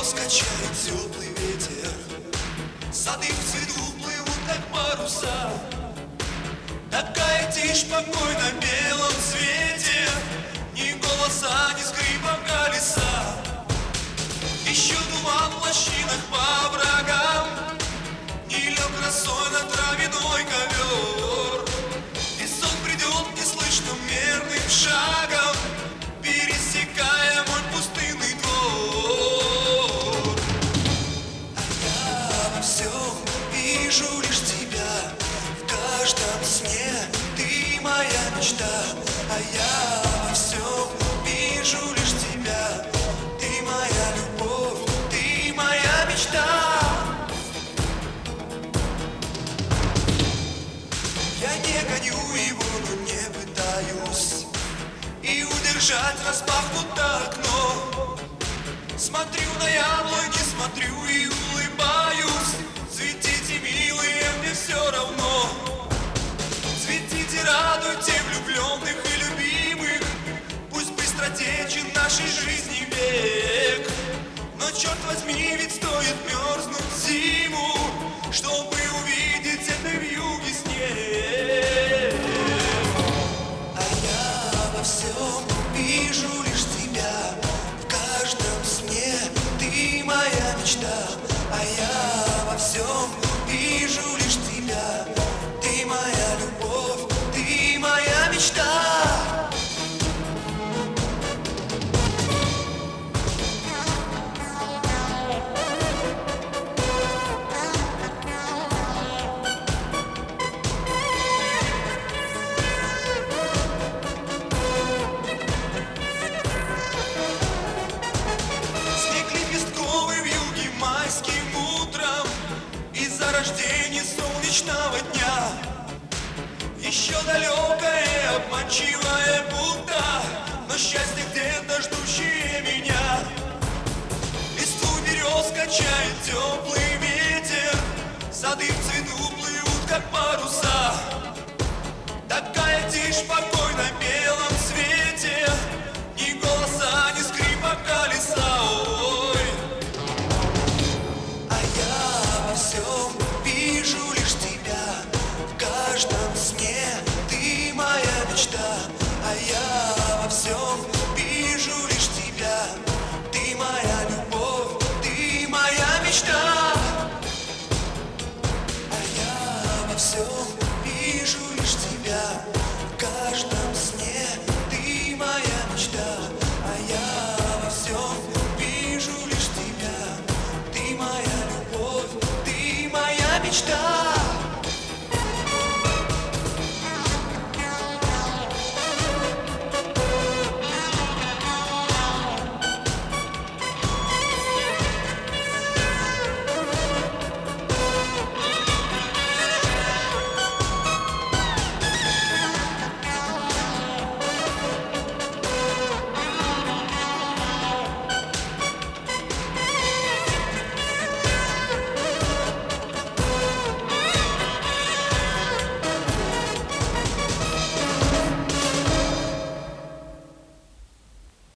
качает теплый ветер. Сады в цвету плывут, как паруса. Такая тишь, покой на белом свете. Ни голоса, ни скрипа колеса. Еще туман в лощинах по врагам. Не лег росой на травяной ковер. И сон придет неслышным мерным шагом, пересекая мой пустынный двор. А я во всем вижу лишь тебя. В каждом сне ты моя мечта. А я во всем вижу лишь тебя. Ты моя любовь, ты моя мечта. Я не гоню его, но не пытаюсь и удержать распахнутое окно. Смотрю на яблони, смотрю и улыбаюсь. Цветите, милые, мне все равно. Цветите, радуйте влюбленных и любимых. Пусть быстро течет нашей жизни век. Но черт возьми, ведь стоит мерзнуть в зиму, чтобы увидеть это вьюги снег. А я во всем вижу лишь тебя. В каждом сне ты моя мечта. А я во всем вижу лишь тебя. Ты моя любовь, ты моя мечта. Рождение солнечного дня. Еще далекое, обманчивое будто, но счастье где-то ждущее меня. Листву берез качает теплый ветер. Сады в цвету плывут, как паруса.